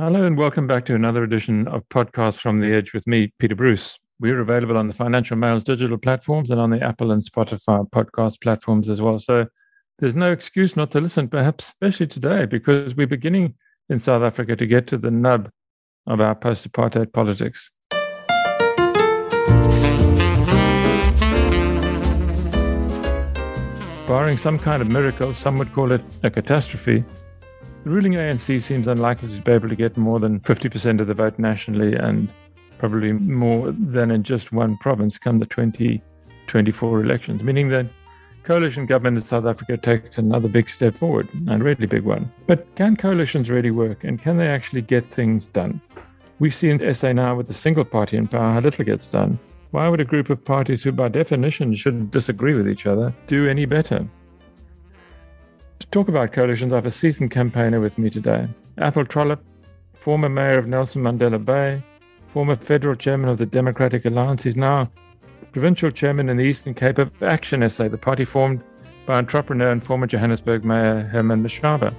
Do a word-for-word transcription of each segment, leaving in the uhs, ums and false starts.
Hello and welcome back to another edition of Podcast from the Edge with me, Peter Bruce. We're available on the Financial Mail's digital platforms and on the Apple and Spotify podcast platforms as well. So there's no excuse not to listen, perhaps especially today, because we're beginning in South Africa to get to the nub of our post-apartheid politics. Barring some kind of miracle, some would call it a catastrophe, the ruling A N C seems unlikely to be able to get more than fifty percent of the vote nationally and probably more than in just one province come the twenty twenty-four elections, meaning that coalition government in South Africa takes another big step forward, and a really big one. But can coalitions really work, and can they actually get things done? We see in S A now with the single party in power how little gets done. Why would a group of parties who by definition shouldn't disagree with each other do any better? To talk about coalitions, I have a seasoned campaigner with me today. Athol Trollip, former mayor of Nelson Mandela Bay, former federal chairman of the Democratic Alliance. He's now provincial chairman in the Eastern Cape of Action S A, the party formed by entrepreneur and former Johannesburg mayor Herman Mashaba.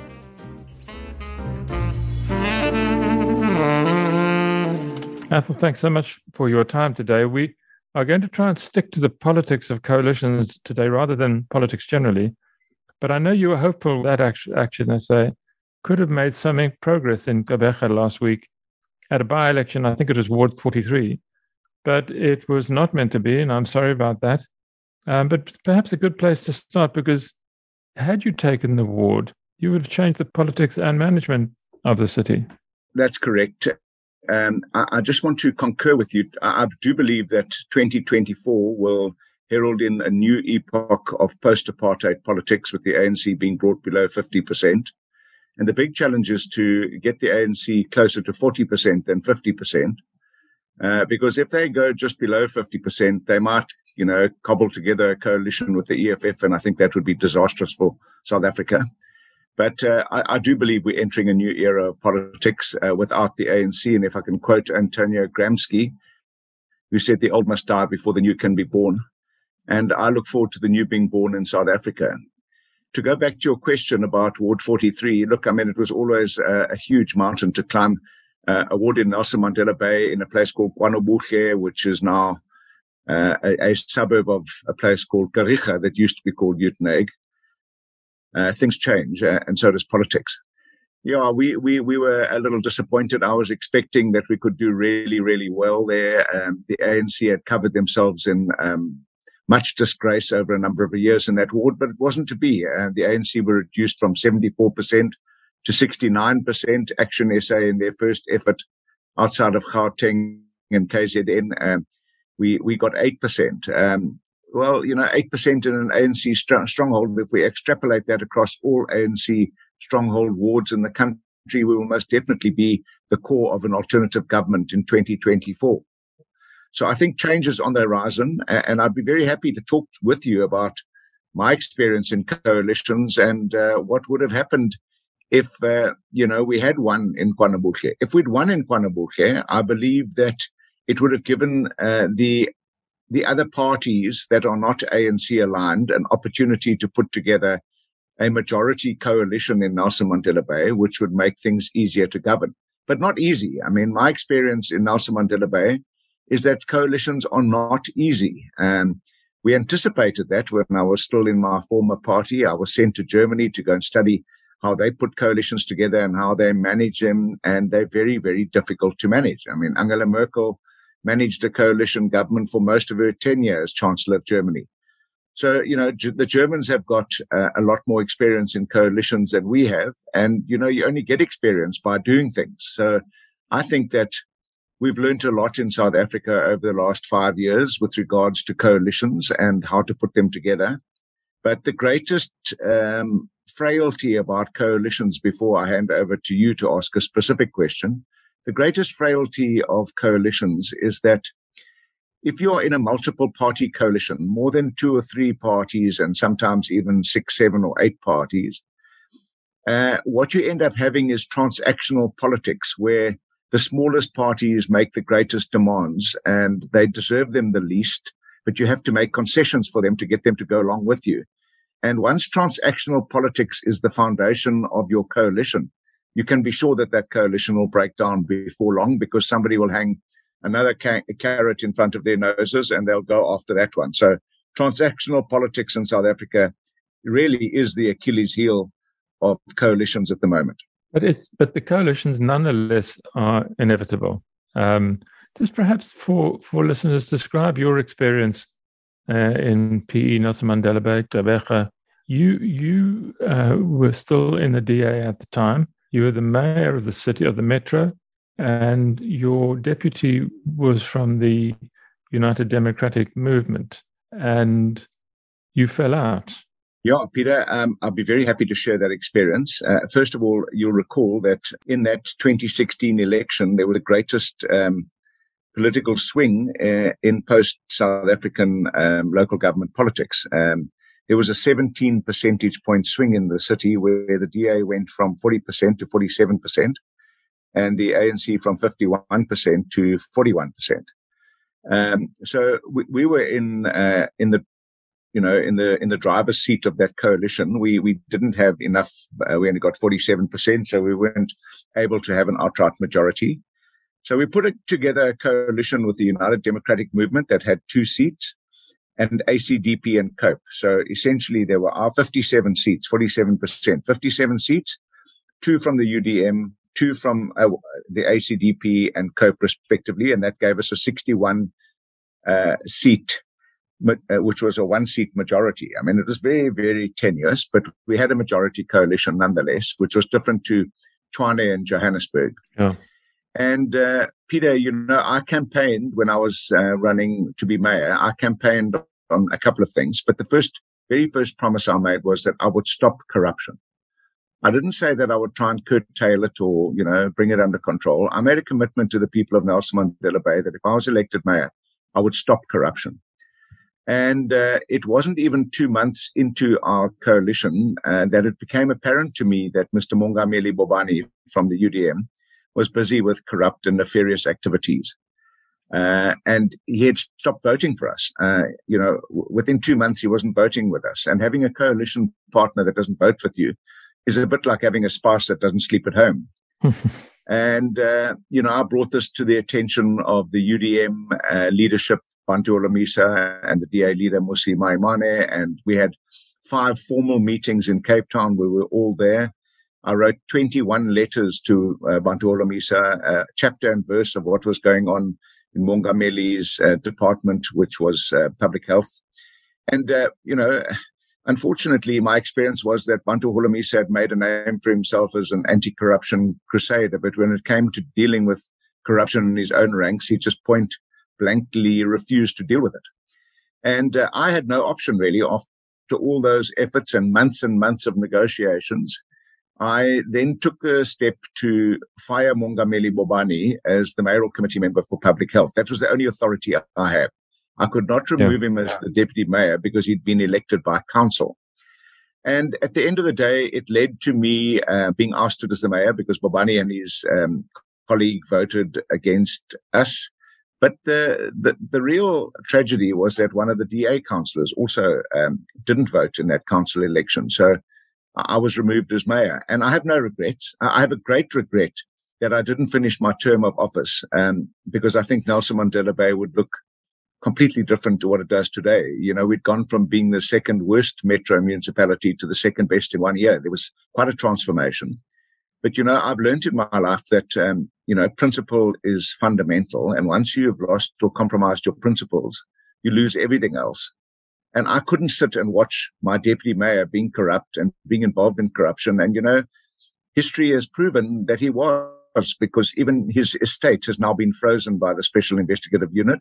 Athol, thanks so much for your time today. We are going to try and stick to the politics of coalitions today rather than politics generally. But I know you were hopeful that Action S A could have made some progress in Gqeberha last week at a by-election. I think it was Ward forty-three, but it was not meant to be, and I'm sorry about that. Um, but perhaps a good place to start, because had you taken the ward, you would have changed the politics and management of the city. That's correct. Um, I, I just want to concur with you. I, I do believe that twenty twenty-four will herald in a new epoch of post-apartheid politics, with the A N C being brought below fifty percent. And the big challenge is to get the A N C closer to forty percent than fifty percent. Uh, because if they go just below fifty percent, they might, you know, cobble together a coalition with the E F F, and I think that would be disastrous for South Africa. But uh, I, I do believe we're entering a new era of politics uh, without the A N C. And if I can quote Antonio Gramsci, who said the old must die before the new can be born. And I look forward to the new being born in South Africa. To go back to your question about Ward forty-three, look, I mean, it was always a, a huge mountain to climb. Uh, a ward in Nelson Mandela Bay in a place called KwaNobuhle, which is now uh, a, a suburb of a place called Kariga that used to be called Uitenhage. Uh, things change, uh, and so does politics. Yeah, we, we, we were a little disappointed. I was expecting that we could do really, really well there. Um, the A N C had covered themselves in um, much disgrace over a number of years in that ward, but it wasn't to be. Uh, the A N C were reduced from seventy-four percent to sixty-nine percent. Action S A in their first effort outside of Gauteng and K Z N, um, we, we got eight percent. Um, well, you know, eight percent in an A N C st- stronghold, if we extrapolate that across all A N C stronghold wards in the country, we will most definitely be the core of an alternative government in twenty twenty-four. So I think change is on the horizon, and I'd be very happy to talk with you about my experience in coalitions and uh, what would have happened if, uh, you know, we had won in KwaNobuhle. If we'd won in KwaNobuhle, I believe that it would have given uh, the the other parties that are not A N C aligned an opportunity to put together a majority coalition in Nelson Mandela Bay, which would make things easier to govern. But not easy. I mean, my experience in Nelson Mandela Bay is that coalitions are not easy. Um, we anticipated that when I was still in my former party. I was sent to Germany to go and study how they put coalitions together and how they manage them, and they're very, very difficult to manage. I mean, Angela Merkel managed a coalition government for most of her tenure as Chancellor of Germany. So, you know, the Germans have got uh, a lot more experience in coalitions than we have. And, you know, you only get experience by doing things. So I think that we've learned a lot in South Africa over the last five years with regards to coalitions and how to put them together. But the greatest um, frailty about coalitions, before I hand over to you to ask a specific question, the greatest frailty of coalitions is that if you're in a multiple party coalition, more than two or three parties, and sometimes even six, seven or eight parties, uh, what you end up having is transactional politics, where the smallest parties make the greatest demands and they deserve them the least, but you have to make concessions for them to get them to go along with you. And once transactional politics is the foundation of your coalition, you can be sure that that coalition will break down before long, because somebody will hang another ca- carrot in front of their noses and they'll go after that one. So transactional politics in South Africa really is the Achilles heel of coalitions at the moment. But it's but the coalitions nonetheless are inevitable. Um, just perhaps for, for listeners, describe your experience uh, in P E, Nelson Mandela Bay, Gqeberha. You you uh, were still in the D A at the time. You were the mayor of the city, of the metro, and your deputy was from the United Democratic Movement, and you fell out. Yeah, Peter, um, I'll be very happy to share that experience. Uh, first of all, you'll recall that in that twenty sixteen election, there was the greatest um, political swing uh, in post-South African um, local government politics. Um, there was a seventeen percentage point swing in the city where the D A went from forty percent to forty-seven percent and the A N C from fifty-one percent to forty-one percent. Um, so we, we were in uh, in the you know in the in the driver's seat of that coalition. We we didn't have enough. Uh, we only got forty-seven percent, so we weren't able to have an outright majority. So we put it together a coalition with the United Democratic Movement that had two seats, and A C D P and COPE. So essentially there were our fifty-seven seats, forty-seven percent, fifty-seven seats, two from the U D M, two from uh, the A C D P and COPE respectively, and that gave us a sixty-one uh, seat, uh, which was a one-seat majority. I mean, it was very, very tenuous, but we had a majority coalition nonetheless, which was different to Tshwane and Johannesburg. Yeah. And, uh, Peter, you know, I campaigned when I was uh, running to be mayor. I campaigned on a couple of things, but the first, very first promise I made was that I would stop corruption. I didn't say that I would try and curtail it or, you know, bring it under control. I made a commitment to the people of Nelson Mandela Bay that if I was elected mayor, I would stop corruption. And uh, it wasn't even two months into our coalition uh, that it became apparent to me that Mister Mongameli Bobani from the U D M was busy with corrupt and nefarious activities. Uh, and he had stopped voting for us. Uh, you know, w- within two months, he wasn't voting with us. And having a coalition partner that doesn't vote with you is a bit like having a spouse that doesn't sleep at home. And, uh, you know, I brought this to the attention of the U D M uh, leadership, Bantu Holomisa, and the D A leader, Mmusi Maimane. And we had five formal meetings in Cape Town. We were all there. I wrote twenty-one letters to uh, Bantu Holomisa, uh, chapter and verse of what was going on in Mongameli's uh, department, which was uh, public health. And, uh, you know, unfortunately, my experience was that Bantu Holomisa had made a name for himself as an anti-corruption crusader. But when it came to dealing with corruption in his own ranks, he just point blankly refused to deal with it. And uh, I had no option, really, after all those efforts and months and months of negotiations. I then took the step to fire Mongameli Bobani as the mayoral committee member for public health. That was the only authority I have. I could not remove yeah. him as the deputy mayor because he'd been elected by council. And at the end of the day, it led to me uh, being ousted as the mayor because Bobani and his um, colleague voted against us. But the, the the real tragedy was that one of the D A councillors also um, didn't vote in that council election. So I was removed as mayor, and I have no regrets. I have a great regret that I didn't finish my term of office, um, because I think Nelson Mandela Bay would look completely different to what it does today. You know, we'd gone from being the second worst metro municipality to the second best in one year. There was quite a transformation. But, you know, I've learned in my life that, um, you know, principle is fundamental. And once you've lost or compromised your principles, you lose everything else. And I couldn't sit and watch my deputy mayor being corrupt and being involved in corruption. And, you know, history has proven that he was, because even his estate has now been frozen by the Special Investigative Unit.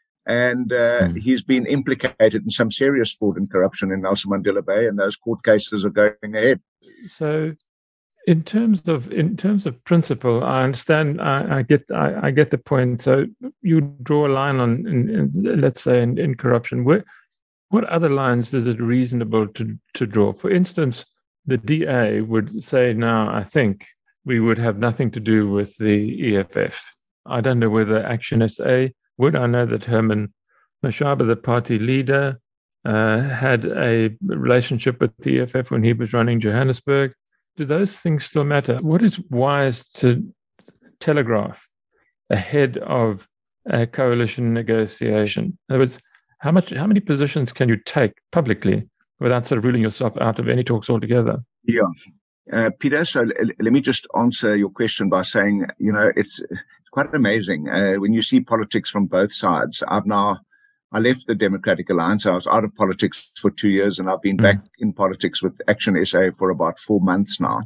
And uh, mm. he's been implicated in some serious fraud and corruption in Nelson Mandela Bay, and those court cases are going ahead. So in terms of in terms of principle, I understand, I, I get I, I get the point. So you draw a line on, in, in, let's say, in, in corruption. Where, what other lines is it reasonable to, to draw? For instance, the D A would say now, I think, we would have nothing to do with the E F F. I don't know whether Action S A would. I know that Herman Mashaba, the party leader, uh, had a relationship with the E F F when he was running Johannesburg. do those things still matter? What is wise to telegraph ahead of a coalition negotiation? In other words, how much, how many positions can you take publicly without sort of ruling yourself out of any talks altogether? Yeah. Uh, Peter, so l- let me just answer your question by saying, you know, it's, it's quite amazing uh, when you see politics from both sides. I've now, I left the Democratic Alliance. I was out of politics for two years, and I've been mm. back in politics with Action S A for about four months now.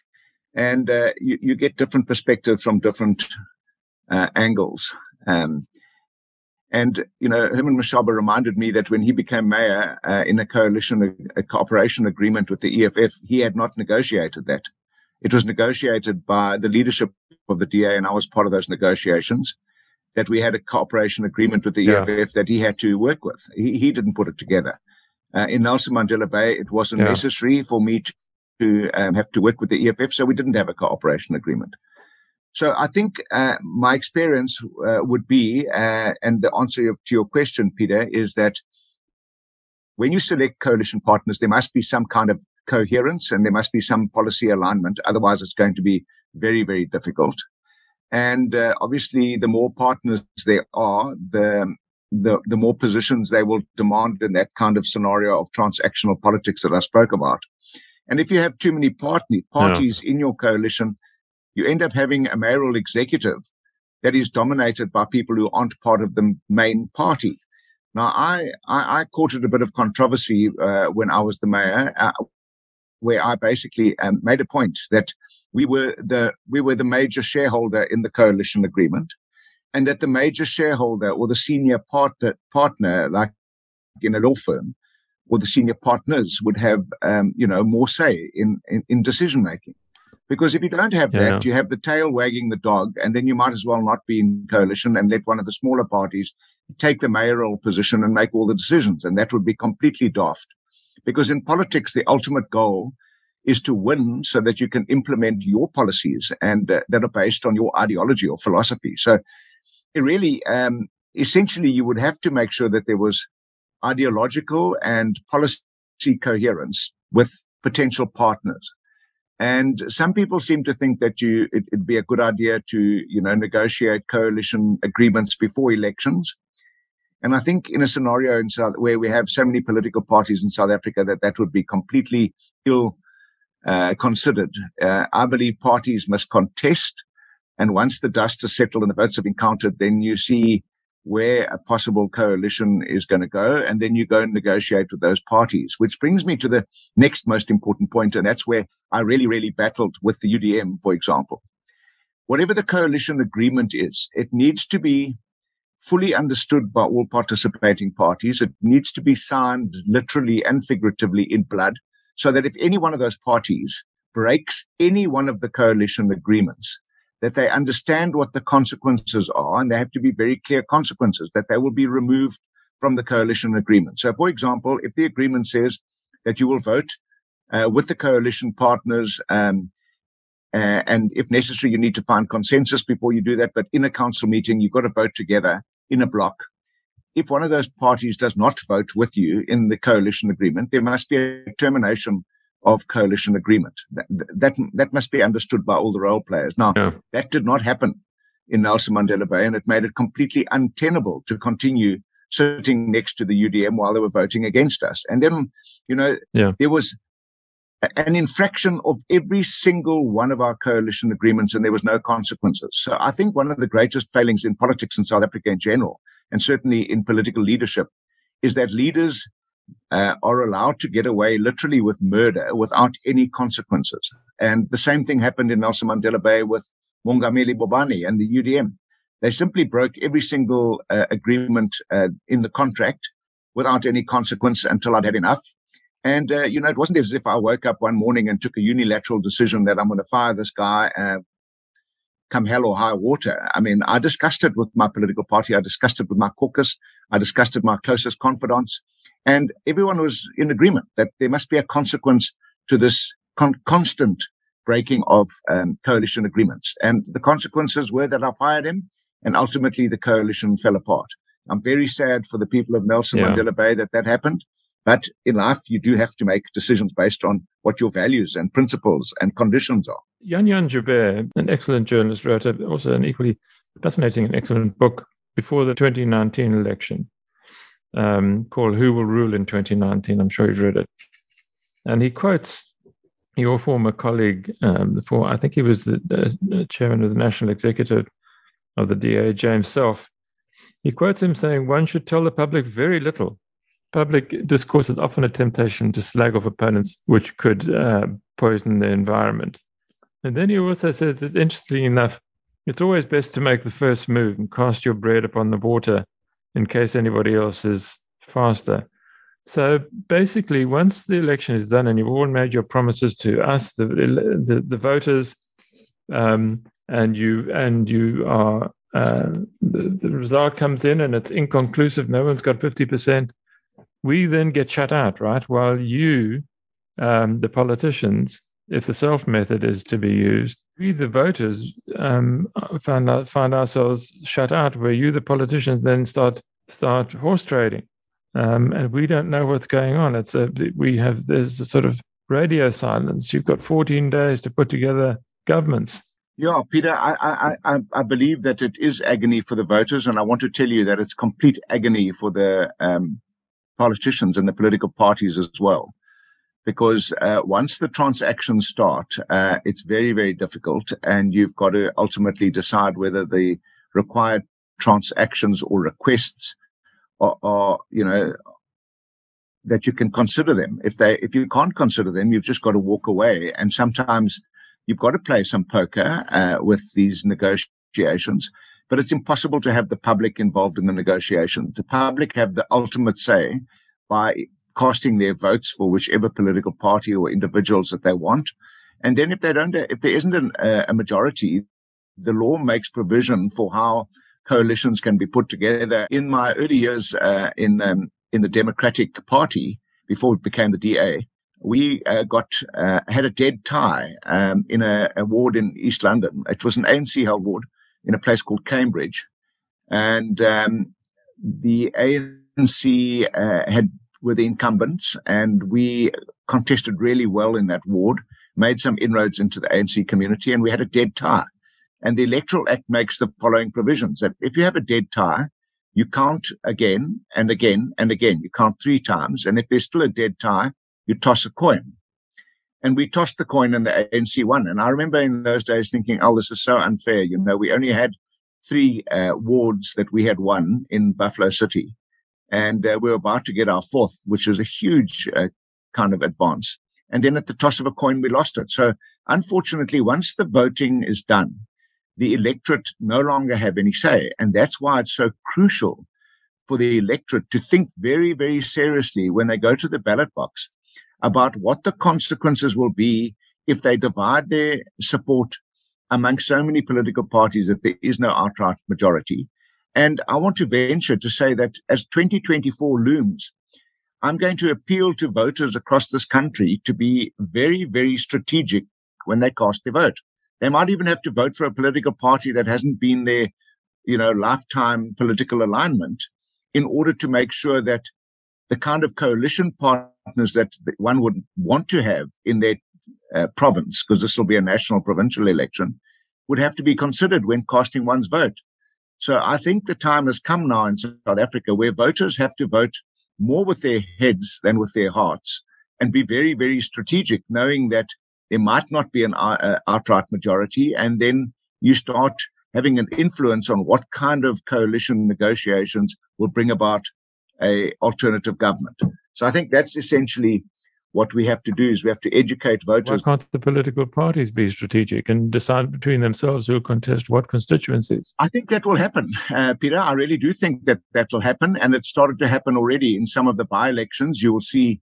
And uh, you, you get different perspectives from different uh, angles. Um, and, you know, Herman Mashaba reminded me that when he became mayor uh, in a coalition, a, a cooperation agreement with the E F F, he had not negotiated that. It was negotiated by the leadership of the D A, and I was part of those negotiations, that we had a cooperation agreement with the yeah. E F F that he had to work with. He, he didn't put it together. Uh, in Nelson Mandela Bay, it wasn't yeah. necessary for me to, to um, have to work with the E F F, so we didn't have a cooperation agreement. So I think uh, my experience uh, would be, uh, and the answer to your question, Peter, is that when you select coalition partners, there must be some kind of coherence and there must be some policy alignment. Otherwise, it's going to be very, very difficult. And uh, obviously, the more partners there are, the, the the more positions they will demand in that kind of scenario of transactional politics that I spoke about. And if you have too many partner, parties yeah. in your coalition, you end up having a mayoral executive that is dominated by people who aren't part of the main party. Now, I, I, I courted a bit of controversy uh, when I was the mayor, uh, where I basically um, made a point that we were the we were the major shareholder in the coalition agreement, and that the major shareholder or the senior partner, partner like in a law firm, or the senior partners would have um, you know more say in, in, in decision making. Because if you don't have yeah. that, you have the tail wagging the dog, and then you might as well not be in coalition and let one of the smaller parties take the mayoral position and make all the decisions. And that would be completely daft. Because in politics, the ultimate goal is to win so that you can implement your policies and uh, that are based on your ideology or philosophy. So it really, um, essentially, you would have to make sure that there was ideological and policy coherence with potential partners. And some people seem to think that you, it, it'd be a good idea to, you know, negotiate coalition agreements before elections. And I think in a scenario in South, where we have so many political parties in South Africa, that that would be completely ill uh, considered. Uh, I believe parties must contest. And once the dust is settled and the votes have been counted, then you see where a possible coalition is going to go. And then you go and negotiate with those parties, which brings me to the next most important point. And that's where I really, really battled with the U D M, for example. Whatever the coalition agreement is, it needs to be fully understood by all participating parties. It needs to be signed literally and figuratively in blood, so that if any one of those parties breaks any one of the coalition agreements, that they understand what the consequences are, and they have to be very clear consequences, that they will be removed from the coalition agreement. So, for example, if the agreement says that you will vote uh, with the coalition partners, um, uh, and if necessary, you need to find consensus before you do that, but in a council meeting, you've got to vote together in a block. If one of those parties does not vote with you in the coalition agreement, there must be a termination of coalition agreement. That, that, that must be understood by all the role players. Now, yeah. that did not happen in Nelson Mandela Bay, and it made it completely untenable to continue sitting next to the U D M while they were voting against us. And then, you know, yeah. there was an infraction of every single one of our coalition agreements, and there was no consequences. So I think one of the greatest failings in politics in South Africa in general, and certainly in political leadership, is that leaders Uh, are allowed to get away literally with murder without any consequences. And the same thing happened in Nelson Mandela Bay with Mongameli Bobani and the U D M. They simply broke every single uh, agreement uh, in the contract without any consequence until I'd had enough. And, uh, you know, it wasn't as if I woke up one morning and took a unilateral decision that I'm going to fire this guy uh, come hell or high water. I mean, I discussed it with my political party. I discussed it with my caucus. I discussed it with my closest confidants. And everyone was in agreement that there must be a consequence to this con- constant breaking of um, coalition agreements. And the consequences were that I fired him, and ultimately the coalition fell apart. I'm very sad for the people of Nelson yeah. Mandela Bay that that happened. But in life, you do have to make decisions based on what your values and principles and conditions are. Jan Jan Joubert, an excellent journalist, wrote also an equally fascinating and excellent book before the twenty nineteen election um, called Who Will Rule in twenty nineteen? I'm sure you've read it. And he quotes your former colleague, um, for, I think he was the uh, chairman of the National Executive of the D A, James Self. He quotes him saying, one should tell the public very little. Public discourse is often a temptation to slag off opponents, which could uh, poison the environment. And then he also says that, interestingly enough, it's always best to make the first move and cast your bread upon the water in case anybody else is faster. So basically, once the election is done and you've all made your promises to us, the the, the voters, um, and you and you are uh, the, the result comes in and it's inconclusive. No one's got fifty percent. We then get shut out, right? While you, um, the politicians, if the self method is to be used, we, the voters, um, find out, find ourselves shut out. Where you, the politicians, then start start horse trading. Um, and we don't know what's going on. It's a we have there's a sort of radio silence. You've got fourteen days to put together governments. Yeah, Peter, I I I believe that it is agony for the voters, and I want to tell you that it's complete agony for the um, politicians and the political parties as well, because uh, once the transactions start, uh, it's very very difficult, and you've got to ultimately decide whether the required transactions or requests Or, or, you know, that you can consider them. If they, if you can't consider them, you've just got to walk away. And sometimes you've got to play some poker uh, with these negotiations. But it's impossible to have the public involved in the negotiations. The public have the ultimate say by casting their votes for whichever political party or individuals that they want. And then if they don't, if there isn't an, uh, a majority, the law makes provision for how coalitions can be put together. In my early years uh, in um, in the Democratic Party, before it became the D A, we uh, got uh, had a dead tie um, in a, a ward in East London. It was an A N C held ward in a place called Cambridge, and um, the A N C uh, had were the incumbents, and we contested really well in that ward, made some inroads into the A N C community, and we had a dead tie. And the Electoral Act makes the following provisions: that if you have a dead tie, you count again and again and again. You count three times. And if there's still a dead tie, you toss a coin. And we tossed the coin and the A N C won. And I remember in those days thinking, oh, this is so unfair. You know, we only had three uh, wards that we had won in Buffalo City. And uh, we were about to get our fourth, which was a huge uh, kind of advance. And then at the toss of a coin, we lost it. So unfortunately, once the voting is done, the electorate no longer have any say. And that's why it's so crucial for the electorate to think very, very seriously when they go to the ballot box about what the consequences will be if they divide their support among so many political parties that there is no outright majority. And I want to venture to say that as twenty twenty-four looms, I'm going to appeal to voters across this country to be very, very strategic when they cast their vote. They might even have to vote for a political party that hasn't been their, you know, lifetime political alignment in order to make sure that the kind of coalition partners that one would want to have in their uh, province, because this will be a national provincial election, would have to be considered when casting one's vote. So I think the time has come now in South Africa where voters have to vote more with their heads than with their hearts and be very, very strategic, knowing that there might not be an uh, outright majority, and then you start having an influence on what kind of coalition negotiations will bring about a alternative government. So I think that's essentially what we have to do, is we have to educate voters. Why can't the political parties be strategic and decide between themselves who will contest what constituencies? I think that will happen, uh, Peter. I really do think that that will happen, and it started to happen already in some of the by-elections. You will see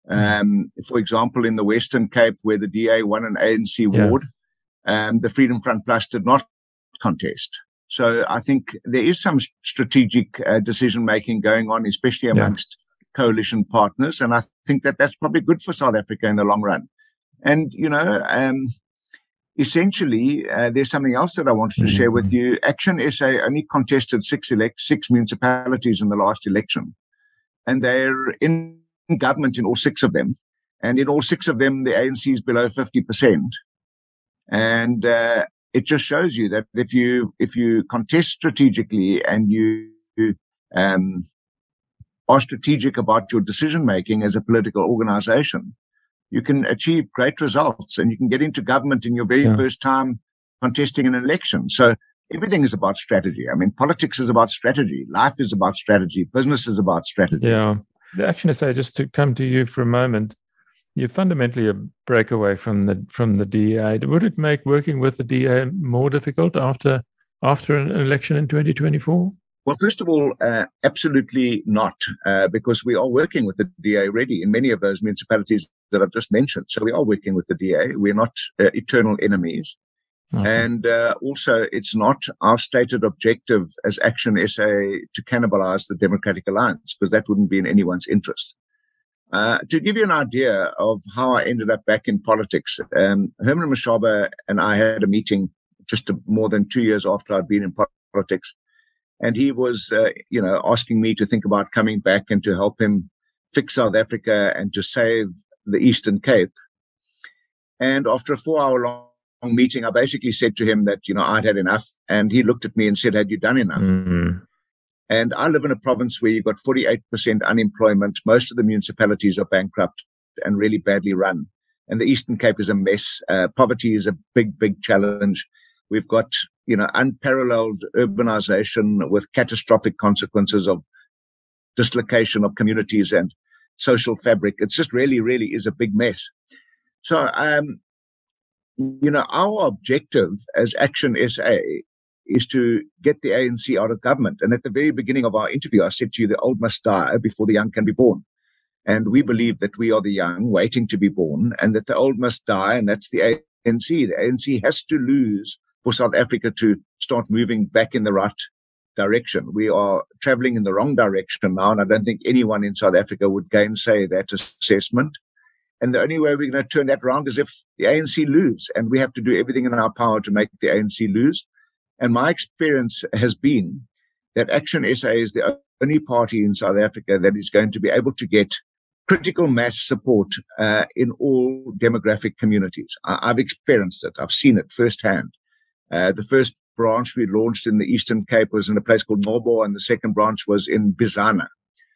Um, for example, in the Western Cape, where the D A won an A N C ward, yeah. um, the Freedom Front Plus did not contest. So I think there is some strategic uh, decision-making going on, especially amongst yeah. coalition partners. And I think that that's probably good for South Africa in the long run. And, you know, um, essentially, uh, there's something else that I wanted to mm-hmm. share with you. Action S A only contested six elect six municipalities in the last election. And they're in government in all six of them. And in all six of them, the A N C is below fifty percent. And uh, it just shows you that if you if you contest strategically and you um, are strategic about your decision-making as a political organization, you can achieve great results and you can get into government in your very yeah. first time contesting an election. So everything is about strategy. I mean, politics is about strategy. Life is about strategy. Business is about strategy. Yeah. The Action S A, just to come to you for a moment, you're fundamentally a breakaway from the from the D A. Would it make working with the D A more difficult after after an election in twenty twenty-four? Well, first of all, uh, absolutely not, uh, because we are working with the D A already in many of those municipalities that I've just mentioned. So we are working with the D A. We're not uh, eternal enemies. Okay. And uh, also, it's not our stated objective as Action S A to cannibalize the Democratic Alliance, because that wouldn't be in anyone's interest. Uh, to give you an idea of how I ended up back in politics, um, Herman Mashaba and I had a meeting just a, more than two years after I'd been in politics. And he was, uh, you know, asking me to think about coming back and to help him fix South Africa and to save the Eastern Cape. And after a four-hour long meeting, I basically said to him that, you know, I'd had enough. And he looked at me and said, had you done enough? Mm-hmm. And I live in a province where you've got forty-eight percent unemployment. Most of the municipalities are bankrupt and really badly run. And the Eastern Cape is a mess. Uh, poverty is a big, big challenge. We've got, you know, unparalleled urbanization with catastrophic consequences of dislocation of communities and social fabric. It's just really, really is a big mess. So, um, you know, our objective as Action S A is to get the A N C out of government. And at the very beginning of our interview, I said to you, the old must die before the young can be born. And we believe that we are the young waiting to be born and that the old must die. And that's the A N C. The A N C has to lose for South Africa to start moving back in the right direction. We are traveling in the wrong direction now. And I don't think anyone in South Africa would gainsay that assessment. And the only way we're going to turn that around is if the A N C lose. And we have to do everything in our power to make the A N C lose. And my experience has been that Action S A is the only party in South Africa that is going to be able to get critical mass support uh, in all demographic communities. I- I've experienced it. I've seen it firsthand. Uh, the first branch we launched in the Eastern Cape was in a place called Nobo, and the second branch was in Bizana.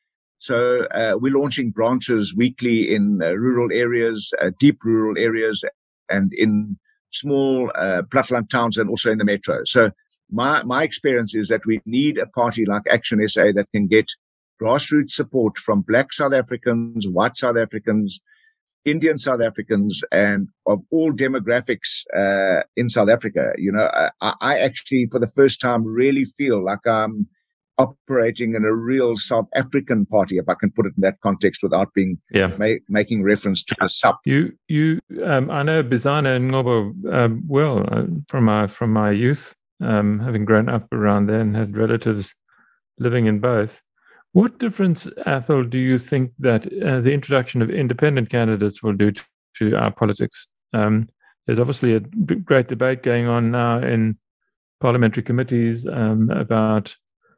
So uh, we're launching branches weekly in uh, rural areas, uh, deep rural areas, and in small uh, Platteland towns and also in the metro. So my my experience is that we need a party like Action S A that can get grassroots support from Black South Africans, white South Africans, Indian South Africans, and of all demographics uh, in South Africa. You know, I, I actually, for the first time, really feel like I'm operating in a real South African party, if I can put it in that context without being yeah. ma- making reference to the S U P. You, you, um, I know Bizana and Ngobo um, well uh, from my from my youth, um, having grown up around there and had relatives living in both. What difference, Athol, do you think that uh, the introduction of independent candidates will do to, to our politics? Um, there's obviously a big, great debate going on now in parliamentary committees um, about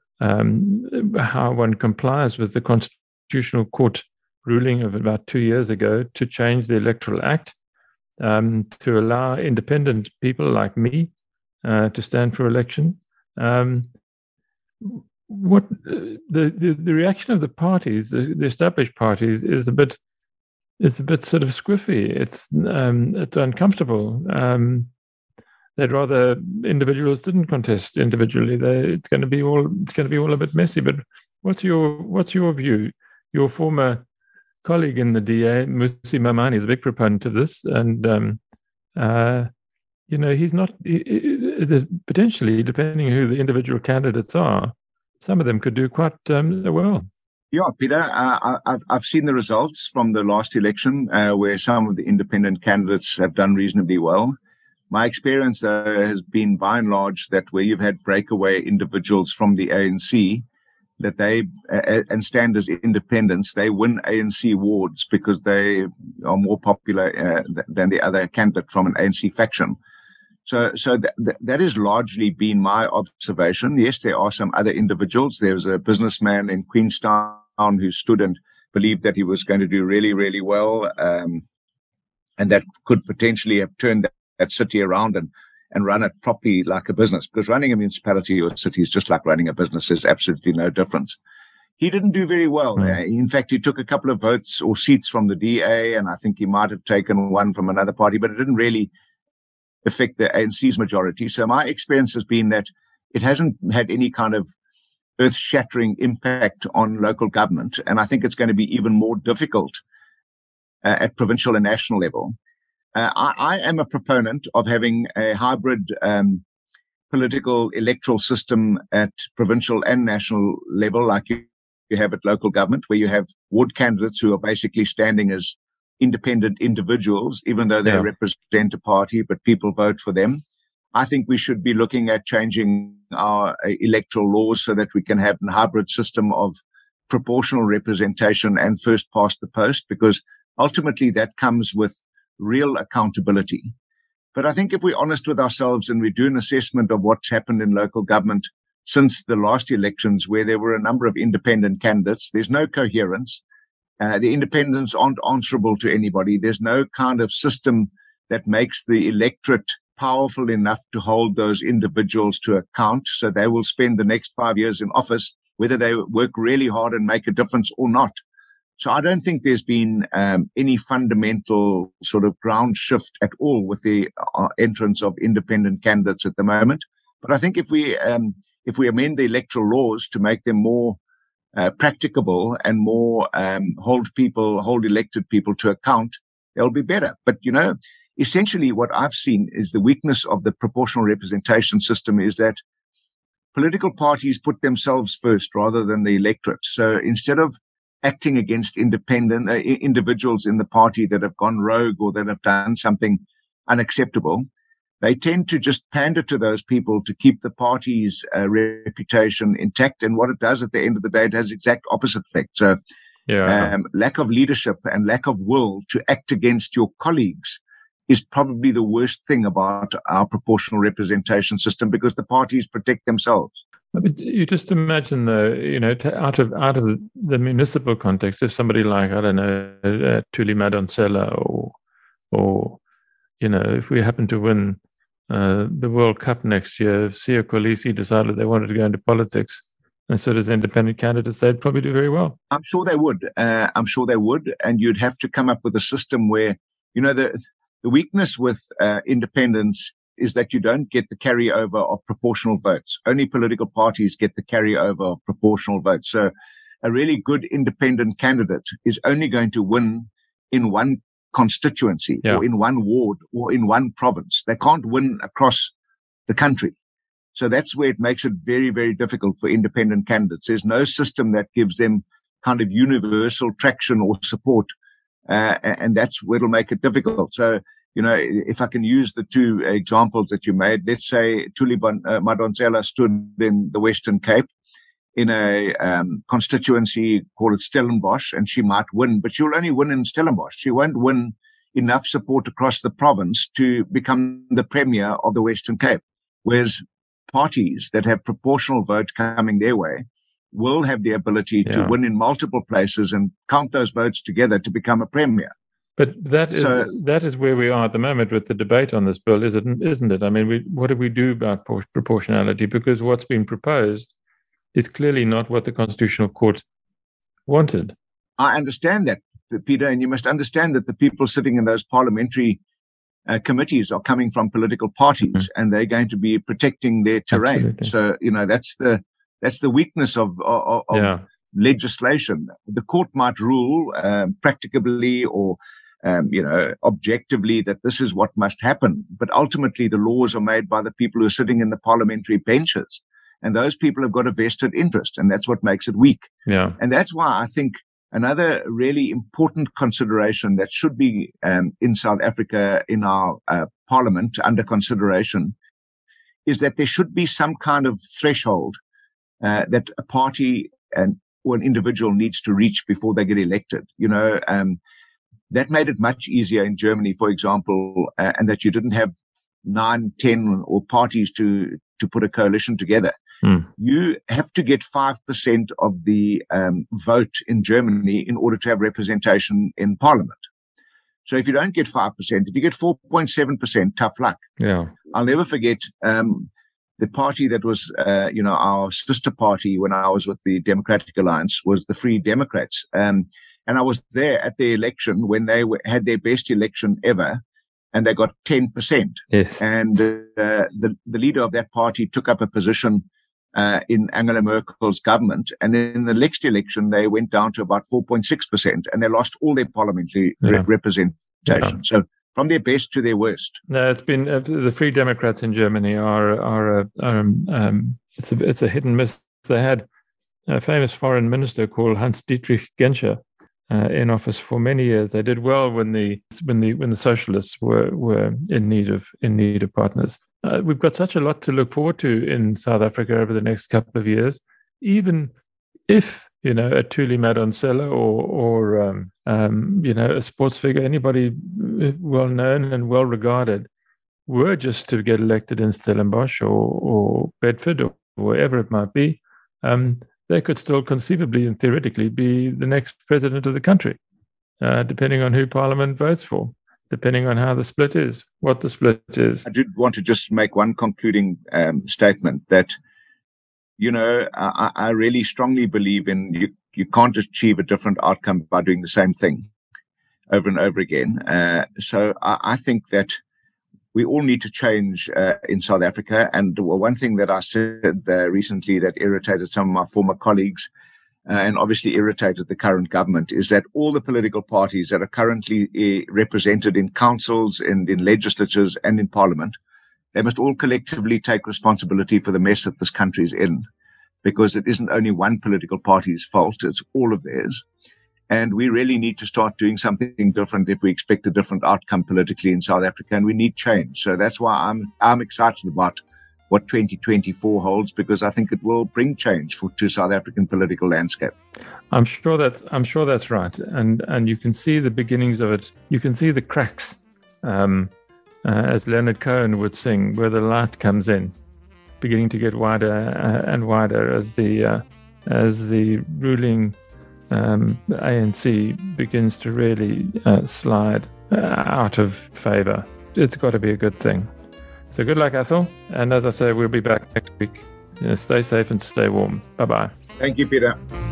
um, how one complies with the Constitutional Court ruling of about two years ago to change the Electoral Act um, to allow independent people like me uh, to stand for election. Um, What the, the the reaction of the parties, the, the established parties, is a bit is a bit sort of squiffy. It's um, it's uncomfortable. Um, they'd rather individuals didn't contest individually. They, it's going to be all it's going to be all a bit messy. But what's your what's your view? Your former colleague in the D A, Mmusi Maimane, is a big proponent of this, and um, uh, you know he's not he, he, potentially, depending on who the individual candidates are. Some of them could do quite um, well. Yeah, Peter, uh, I've, I've seen the results from the last election uh, where some of the independent candidates have done reasonably well. My experience uh, has been, by and large, that where you've had breakaway individuals from the A N C, that they, uh, and stand as independents, they win A N C wards because they are more popular uh, than the other candidate from an A N C faction. So, so that, that has largely been my observation. Yes, there are some other individuals. There's a businessman in Queenstown who stood and believed that he was going to do really, really well, um, and that could potentially have turned that, that city around and, and run it properly like a business. Because running a municipality or a city is just like running a business. There's absolutely no difference. He didn't do very well. Mm. Uh, in fact, he took a couple of votes or seats from the D A, and I think he might have taken one from another party, but it didn't really affect the A N C's majority. So my experience has been that it hasn't had any kind of earth-shattering impact on local government, and I think it's going to be even more difficult uh, at provincial and national level. Uh, I, I am a proponent of having a hybrid um, political electoral system at provincial and national level, like you, you have at local government, where you have ward candidates who are basically standing as independent individuals, even though they yeah. represent a party, but people vote for them. I think we should be looking at changing our uh, electoral laws so that we can have a hybrid system of proportional representation and first past the post, because ultimately that comes with real accountability. But I think if we're honest with ourselves and we do an assessment of what's happened in local government since the last elections, where there were a number of independent candidates, there's no coherence. Uh, the independents aren't answerable to anybody. There's no kind of system that makes the electorate powerful enough to hold those individuals to account. So they will spend the next five years in office, whether they work really hard and make a difference or not. So I don't think there's been um, any fundamental sort of ground shift at all with the uh, entrance of independent candidates at the moment. But I think if we um, if we amend the electoral laws to make them more uh, practicable and more um, hold people, hold elected people to account, they'll be better. But, you know, essentially what I've seen is the weakness of the proportional representation system is that political parties put themselves first rather than the electorate. So instead of acting against independent uh, individuals in the party that have gone rogue or that have done something unacceptable, they tend to just pander to those people to keep the party's uh, reputation intact. And what it does at the end of the day, it has exact opposite effect. So yeah. um, lack of leadership and lack of will to act against your colleagues is probably the worst thing about our proportional representation system, because the parties protect themselves. But you just imagine, though, you know, to, out of out of the, the municipal context, if somebody like, I don't know, uh, Thuli Madonsela, or, or, you know, if we happen to win uh, the World Cup next year, if Siya Kolisi decided they wanted to go into politics instead as independent candidates, they'd probably do very well. I'm sure they would. Uh, I'm sure they would. And you'd have to come up with a system where, you know, the the weakness with uh, independence is that you don't get the carryover of proportional votes. Only political parties get the carryover of proportional votes. So a really good independent candidate is only going to win in one constituency yeah. or in one ward or in one province. They can't win across the country. So that's where it makes it very, very difficult for independent candidates. There's no system that gives them kind of universal traction or support. Uh, and that's where it'll make it difficult. So, you know, if I can use the two examples that you made, let's say Thuli Madonsela stood in the Western Cape in a um, constituency called Stellenbosch, and she might win, but she'll only win in Stellenbosch. She won't win enough support across the province to become the premier of the Western Cape. Whereas parties that have proportional vote coming their way will have the ability yeah. to win in multiple places and count those votes together to become a premier. But that is so, that is where we are at the moment with the debate on this bill, is it, isn't it? I mean, we, what do we do about proportionality? Because what's been proposed is clearly not what the Constitutional Court wanted. I understand that, Peter, and you must understand that the people sitting in those parliamentary uh, committees are coming from political parties, mm-hmm. and they're going to be protecting their terrain. Absolutely. So, you know, that's the That's the weakness of, of, of yeah. legislation. The court might rule um, practicably or, um, you know, objectively that this is what must happen. But ultimately, the laws are made by the people who are sitting in the parliamentary benches. And those people have got a vested interest, and that's what makes it weak. Yeah. And that's why I think another really important consideration that should be um, in South Africa in our uh, parliament under consideration is that there should be some kind of threshold Uh, that a party and or an individual needs to reach before they get elected. You know, um, that made it much easier in Germany, for example, uh, and that you didn't have nine, ten or parties to, to put a coalition together. Mm. You have to get five percent of the um, vote in Germany in order to have representation in parliament. So if you don't get five percent, if you get four point seven percent, tough luck. Yeah. I'll never forget um, the party that was, uh, you know, our sister party when I was with the Democratic Alliance was the Free Democrats. Um, and I was there at the election when they were, had their best election ever, and they got ten percent. Yes. And uh, the, the leader of that party took up a position uh, in Angela Merkel's government. And in the next election, they went down to about four point six percent, and they lost all their parliamentary yeah. re- representation. Yeah. So from their best to their worst. No, it's been uh, the Free Democrats in Germany are are, uh, um, um, it's a it's a hit and miss. They had a famous foreign minister called Hans-Dietrich Genscher uh, in office for many years. They did well when the when the when the socialists were were in need of in need of partners. Uh, we've got such a lot to look forward to in South Africa over the next couple of years, even if you know a Thuli Madonsela or or um, um, you know a sports figure, anybody well known and well regarded, were just to get elected in Stellenbosch or or Bedford or wherever it might be, um, they could still conceivably and theoretically be the next president of the country, uh, depending on who Parliament votes for, depending on how the split is, what the split is. I did want to just make one concluding um, statement that, you know, I, I really strongly believe in you, you can't achieve a different outcome by doing the same thing over and over again. Uh, so I, I think that we all need to change uh, in South Africa. And one thing that I said uh, recently that irritated some of my former colleagues uh, and obviously irritated the current government is that all the political parties that are currently uh, represented in councils and in legislatures and in parliament, they must all collectively take responsibility for the mess that this country is in, because it isn't only one political party's fault, it's all of theirs. And we really need to start doing something different if we expect a different outcome politically in South Africa, and we need change. So that's why I'm I'm excited about what twenty twenty-four holds, because I think it will bring change for to South African political landscape. I'm sure that's I'm sure that's right, and and you can see the beginnings of it. You can see the cracks, um, uh, as Leonard Cohen would sing, where the light comes in, beginning to get wider uh, and wider as the uh, as the ruling um, A N C begins to really uh, slide uh, out of favour. It's got to be a good thing. So good luck, Athol. And as I say, we'll be back next week. You know, stay safe and stay warm. Bye-bye. Thank you, Peter.